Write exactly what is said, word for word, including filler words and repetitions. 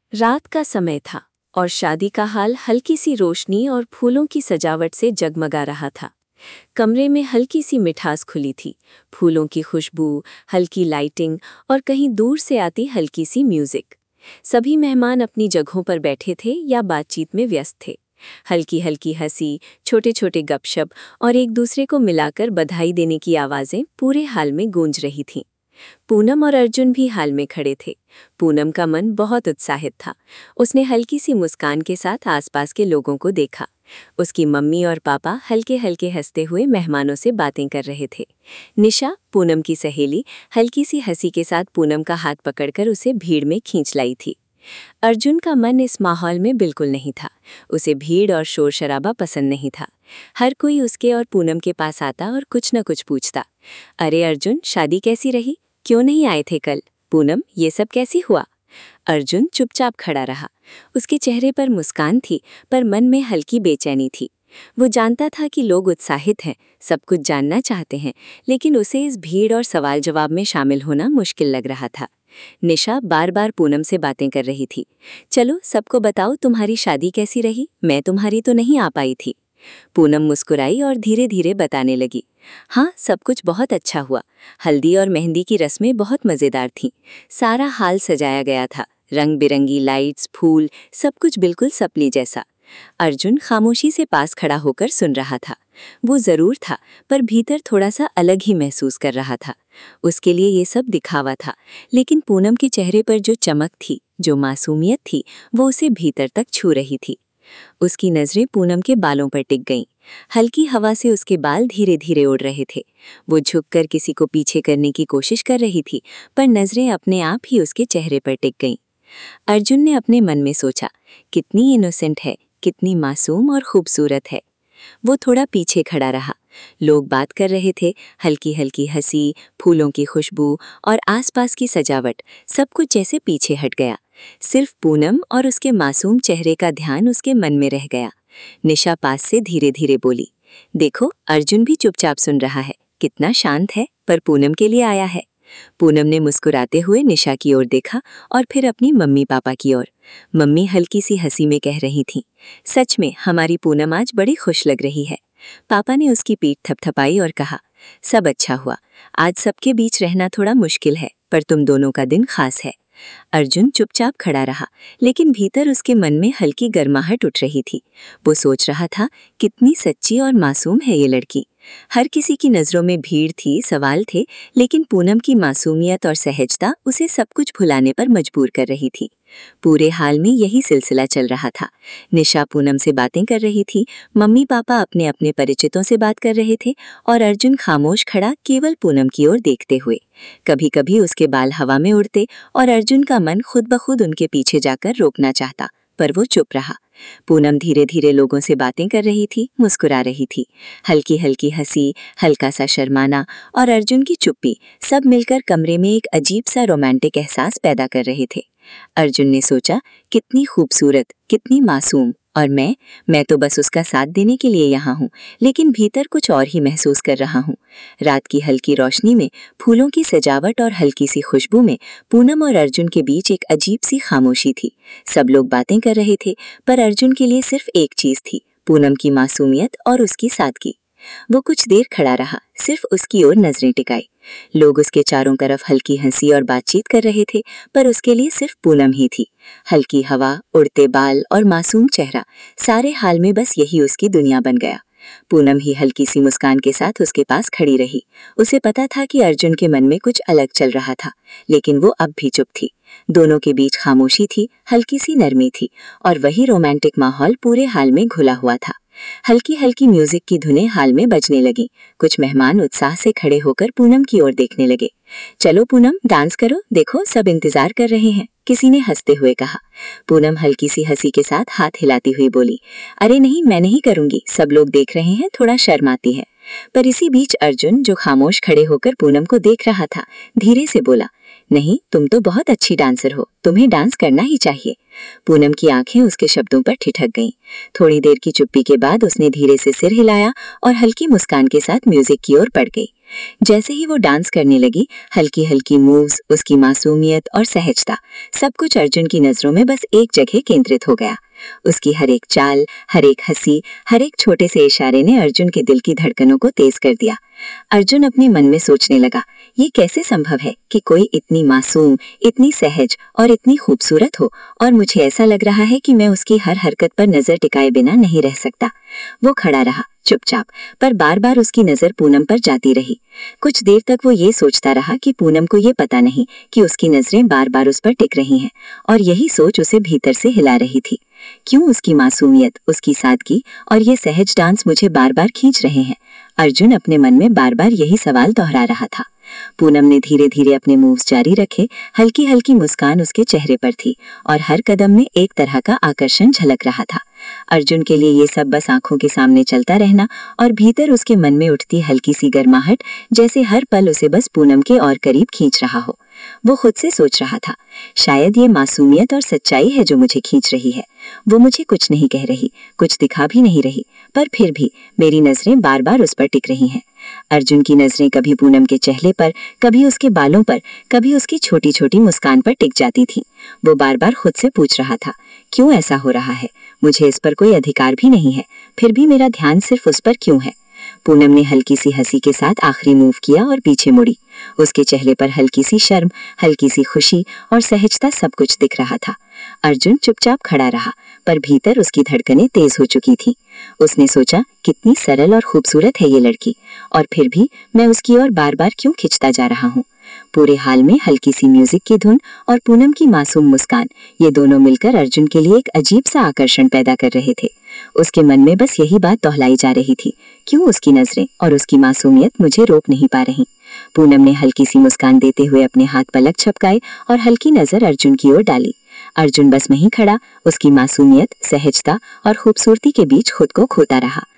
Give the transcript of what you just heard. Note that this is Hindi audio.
रात का समय था और शादी का हाल हल्की सी रोशनी और फूलों की सजावट से जगमगा रहा था। कमरे में हल्की सी मिठास खुली थी, फूलों की खुशबू, हल्की लाइटिंग और कहीं दूर से आती हल्की सी म्यूजिक। सभी मेहमान अपनी जगहों पर बैठे थे या बातचीत में व्यस्त थे। हल्की हल्की हंसी, छोटे छोटे गपशप और एक दूसरे को मिलाकर बधाई देने की आवाज़ें पूरे हाल में गूंज रही थीं। पूनम और अर्जुन भी हाल में खड़े थे। पूनम का मन बहुत उत्साहित था। उसने हल्की सी मुस्कान के साथ आसपास के लोगों को देखा। उसकी मम्मी और पापा हल्के हल्के हंसते हुए मेहमानों से बातें कर रहे थे। निशा, पूनम की सहेली, हल्की सी हंसी के साथ पूनम का हाथ पकड़कर उसे भीड़ में खींच लाई थी। अर्जुन का मन इस माहौल में बिल्कुल नहीं था। उसे भीड़ और शोर शराबा पसंद नहीं था। हर कोई उसके और पूनम के पास आता और कुछ न कुछ पूछता। अरे अर्जुन, शादी कैसी रही? क्यों नहीं आए थे कल? पूनम, ये सब कैसी हुआ? अर्जुन चुपचाप खड़ा रहा। उसके चेहरे पर मुस्कान थी, पर मन में हल्की बेचैनी थी। वो जानता था कि लोग उत्साहित हैं, सब कुछ जानना चाहते हैं, लेकिन उसे इस भीड़ और सवाल जवाब में शामिल होना मुश्किल लग रहा था। निशा बार बार पूनम से बातें कर रही थी। चलो सबको बताओ, तुम्हारी शादी कैसी रही? मैं तुम्हारी तो नहीं आ पाई थी। पूनम मुस्कुराई और धीरे धीरे बताने लगी। हाँ, सब कुछ बहुत अच्छा हुआ। हल्दी और मेहंदी की रस्में बहुत मज़ेदार थीं। सारा हाल सजाया गया था, रंग बिरंगी लाइट्स, फूल, सब कुछ बिल्कुल सपने जैसा। अर्जुन खामोशी से पास खड़ा होकर सुन रहा था। वो ज़रूर था, पर भीतर थोड़ा सा अलग ही महसूस कर रहा था। उसके लिए ये सब दिखावा था, लेकिन पूनम के चेहरे पर जो चमक थी, जो मासूमियत थी, वो उसे भीतर तक छू रही थी। उसकी नज़रें पूनम के बालों पर टिक गईं। हल्की हवा से उसके बाल धीरे धीरे उड़ रहे थे। वो झुककर किसी को पीछे करने की कोशिश कर रही थी, पर नज़रें अपने आप ही उसके चेहरे पर टिक गईं। अर्जुन ने अपने मन में सोचा, कितनी इनोसेंट है, कितनी मासूम और खूबसूरत है। वो थोड़ा पीछे खड़ा रहा। लोग बात कर रहे थे, हल्की हल्की हंसी, फूलों की खुशबू और आसपास की सजावट, सब कुछ जैसे पीछे हट गया। सिर्फ पूनम और उसके मासूम चेहरे का ध्यान उसके मन में रह गया। निशा पास से धीरे धीरे बोली, देखो, अर्जुन भी चुपचाप सुन रहा है, कितना शांत है, पर पूनम के लिए आया है। पूनम ने मुस्कुराते हुए निशा की ओर देखा और फिर अपनी मम्मी पापा की ओर। मम्मी हल्की सी हंसी में कह रही थीं, सच में हमारी पूनम आज बड़ी खुश लग रही है। पापा ने उसकी पीठ थपथपाई और कहा, सब अच्छा हुआ। आज सबके बीच रहना थोड़ा मुश्किल है, पर तुम दोनों का दिन खास है। अर्जुन चुपचाप खड़ा रहा, लेकिन भीतर उसके मन में हल्की गर्माहट उठ रही थी। वो सोच रहा था, कितनी सच्ची और मासूम है ये लड़की। हर किसी की नज़रों में भीड़ थी, सवाल थे, लेकिन पूनम की मासूमियत और सहजता उसे सब कुछ भुलाने पर मजबूर कर रही थी। पूरे हाल में यही सिलसिला चल रहा था। निशा पूनम से बातें कर रही थी, मम्मी पापा अपने अपने परिचितों से बात कर रहे थे और अर्जुन खामोश खड़ा केवल पूनम की ओर देखते हुए। कभी कभी उसके बाल हवा में उड़ते और अर्जुन का मन खुद ब खुद उनके पीछे जाकर रोकना चाहता, पर वो चुप रहा। पूनम धीरे धीरे लोगों से बातें कर रही थी, मुस्कुरा रही थी। हल्की हल्की हंसी, हल्का सा शर्माना और अर्जुन की चुप्पी, सब मिलकर कमरे में एक अजीब सा रोमांटिक एहसास पैदा कर रहे थे। अर्जुन ने सोचा, कितनी खूबसूरत, कितनी मासूम, और मैं मैं तो बस उसका साथ देने के लिए यहाँ हूँ, लेकिन भीतर कुछ और ही महसूस कर रहा हूँ। रात की हल्की रोशनी में, फूलों की सजावट और हल्की सी खुशबू में पूनम और अर्जुन के बीच एक अजीब सी खामोशी थी। सब लोग बातें कर रहे थे, पर अर्जुन के लिए सिर्फ एक चीज थी, पूनम की मासूमियत और उसकी सादगी। वो कुछ देर खड़ा रहा, सिर्फ उसकी ओर नजरें टिकाई। लोग उसके चारों तरफ हल्की हंसी और बातचीत कर रहे थे, पर उसके लिए सिर्फ पूनम ही थी। हल्की हवा, उड़ते बाल और मासूम चेहरा, सारे हाल में बस यही उसकी दुनिया बन गया। पूनम ही हल्की सी मुस्कान के साथ उसके पास खड़ी रही। उसे पता था कि अर्जुन के मन में कुछ अलग चल रहा था, लेकिन वो अब भी चुप थी। दोनों के बीच खामोशी थी, हल्की सी नरमी थी, और वही रोमांटिक माहौल पूरे हाल में घुला हुआ था। हल्की हल्की म्यूजिक की धुनें हाल में बजने लगी। कुछ मेहमान उत्साह से खड़े होकर पूनम की ओर देखने लगे। चलो पूनम, डांस करो, देखो सब इंतजार कर रहे हैं, किसी ने हंसते हुए कहा। पूनम हल्की सी हंसी के साथ हाथ हिलाती हुई बोली, अरे नहीं, मैं नहीं करूंगी, सब लोग देख रहे हैं, थोड़ा शर्म आती है। पर इसी बीच अर्जुन, जो खामोश खड़े होकर पूनम को देख रहा था, धीरे से बोला, नहीं, तुम तो बहुत अच्छी डांसर हो, तुम्हें डांस करना ही चाहिए। पूनम की आंखें उसके शब्दों पर ठिठक गईं। थोड़ी देर की चुप्पी के बाद उसने धीरे से सिर हिलाया और हल्की मुस्कान के साथ म्यूजिक की ओर बढ़ गई। जैसे ही वो डांस करने लगी, हल्की हल्की मूव्स, उसकी मासूमियत और सहजता, सब कुछ अर्जुन की नजरों में बस एक जगह केंद्रित हो गया। उसकी हर एक चाल, हर एक हंसी, हर एक छोटे से इशारे ने अर्जुन के दिल की धड़कनों को तेज कर दिया। अर्जुन अपने मन में सोचने लगा, ये कैसे संभव है कि कोई इतनी मासूम, इतनी सहज और इतनी खूबसूरत हो, और मुझे ऐसा लग रहा है कि मैं उसकी हर हरकत पर नजर टिकाए बिना नहीं रह सकता। वो खड़ा रहा चुपचाप, पर बार बार उसकी नजर पूनम पर जाती रही। कुछ देर तक वो ये सोचता रहा कि पूनम को ये पता नहीं कि उसकी नजरें बार बार उस पर टिक रही हैं, और यही सोच उसे भीतर से हिला रही थी। क्यों उसकी मासूमियत, उसकी सादगी और ये सहज डांस मुझे बार बार खींच रहे हैं? अर्जुन अपने मन में बार बार यही सवाल दोहरा रहा था। पूनम ने धीरे धीरे अपने मूव्स जारी रखे। हल्की हल्की मुस्कान उसके चेहरे पर थी और हर कदम में एक तरह का आकर्षण झलक रहा था। अर्जुन के लिए ये सब बस आंखों के सामने चलता रहना, और भीतर उसके मन में उठती हल्की सी गर्माहट, जैसे हर पल उसे बस पूनम के और करीब खींच रहा हो। वो खुद से सोच रहा था, शायद ये मासूमियत और सच्चाई है जो मुझे खींच रही है। वो मुझे कुछ नहीं कह रही, कुछ दिखा भी नहीं रही, पर फिर भी मेरी नजरें बार बार उस पर टिक रही हैं। अर्जुन की नजरें कभी पूनम के चेहरे पर, कभी उसके बालों पर, कभी उसकी छोटी छोटी मुस्कान पर टिक जाती थी। वो बार बार खुद से पूछ रहा था, क्यों ऐसा हो रहा है? मुझे इस पर कोई अधिकार भी नहीं है, फिर भी मेरा ध्यान सिर्फ उस पर क्यों है? पूनम ने हल्की सी हंसी के साथ आखिरी मूव किया और पीछे मुड़ी। उसके चेहरे पर हल्की सी शर्म, हल्की सी खुशी और सहजता, सब कुछ दिख रहा था। अर्जुन चुपचाप खड़ा रहा, पर भीतर उसकी धड़कनें तेज हो चुकी थी। उसने सोचा, कितनी सरल और खूबसूरत है ये लड़की, और फिर भी मैं उसकी ओर बार बार क्यों खिंचता जा रहा हूँ? पूरे हाल में हल्की सी म्यूजिक की धुन और पूनम की मासूम मुस्कान, ये दोनों मिलकर अर्जुन के लिए एक अजीब सा आकर्षण पैदा कर रहे थे। उसके मन में बस यही बात दोहलाई जा रही थी, क्यों उसकी नजरें और उसकी मासूमियत मुझे रोक नहीं पा रही? पूनम ने हल्की सी मुस्कान देते हुए अपने हाथ पलक झपकाए और हल्की नजर अर्जुन की ओर डाली। अर्जुन बस वहीं खड़ा, उसकी मासूमियत, सहजता और खूबसूरती के बीच खुद को खोता रहा।